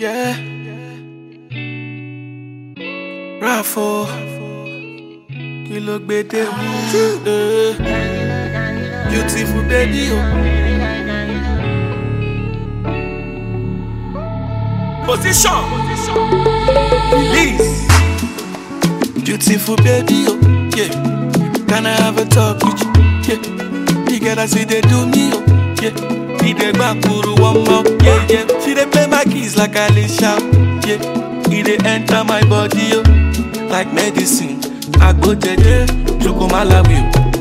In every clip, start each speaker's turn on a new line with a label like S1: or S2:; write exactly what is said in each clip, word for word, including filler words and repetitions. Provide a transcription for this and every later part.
S1: Yeah. Raffo. Kilo gbede. Uh, beautiful baby. Oh. Position. Release. Beautiful baby. Oh. Yeah. Can I have a talk with you? Yeah. You gotta see they do me. Oh. Yeah. He dey back kuru one more. Yeah, yeah. She dey play my keys like Alicia. Yeah. He dey enter my body. Oh. Like medicine. I go jeje. Joko malawi.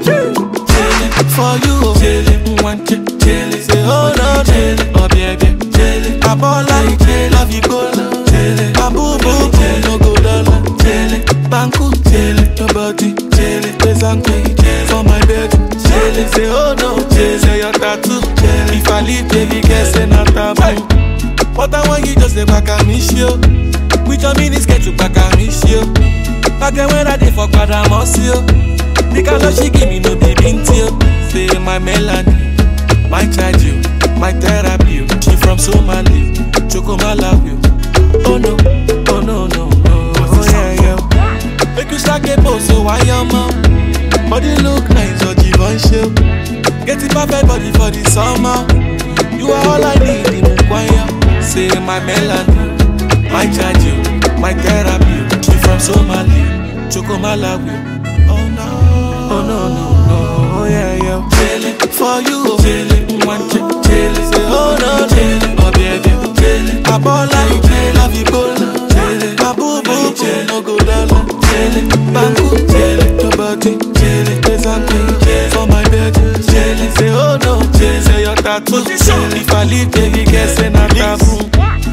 S1: Jelly for you. Oh. Jelly. One check. Jelly. Say oh no. Jelly. Oh baby. Jelly. I ball like jelly. Love you go. Jelly. I boo boo. Jelly. No go dollar. Jelly. Banku. Jelly. Your body. Jelly. There's a queen. For my bed. Jelly. Say oh no. Jelly. Say your tattoo. Jelly. If I leave, baby, guess it's not taboo. What I want you just say back at me, show. With your minis get to back at me, show. Back then when I did fuck, but I'm also you. Because all she give me no be big deal. Say my melody, my charge you, my therapy. She from Somali, Choco Malawi. Oh no, oh no, no, no. Oh yeah, yeah. Make you start get both, so why your mom? Body look nice, or Giveon show. Get it perfect body for the summer. You are all I need in Mukwaya. Say my melody, my charge you, my therapy. She from Somali, Choco Malawi. Oh no, oh no, no, no. Oh yeah, yeah. Jelly for you, jelly. One check, jelly. Say oh no, jelly. Oh baby, jelly. I ball like jelly. Love you go, jelly. My boo boo, jelly. No go dollar, jelly. Banku, jelly. Your body, jelly. There's a queen, jelly. For my bed, jelly. Say oh no, jelly. Say your tattoo, jelly. If I leave, baby, guess it's not taboo.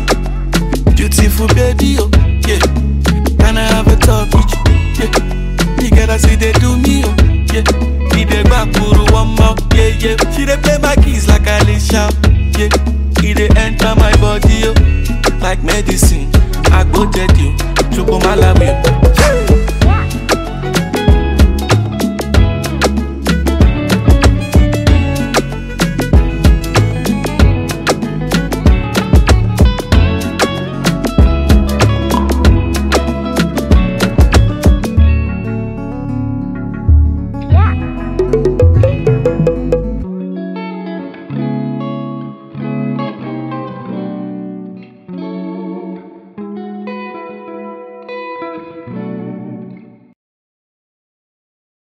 S1: Beautiful baby, oh yeah. Can I have a talk with you? Yeah. You gotta see they do me, oh yeah. He dey back kuru one more, yeah yeah. She dey play my keys like Alicia, yeah. He dey enter my body, oh like medicine. I go dead you, Choco Malawi.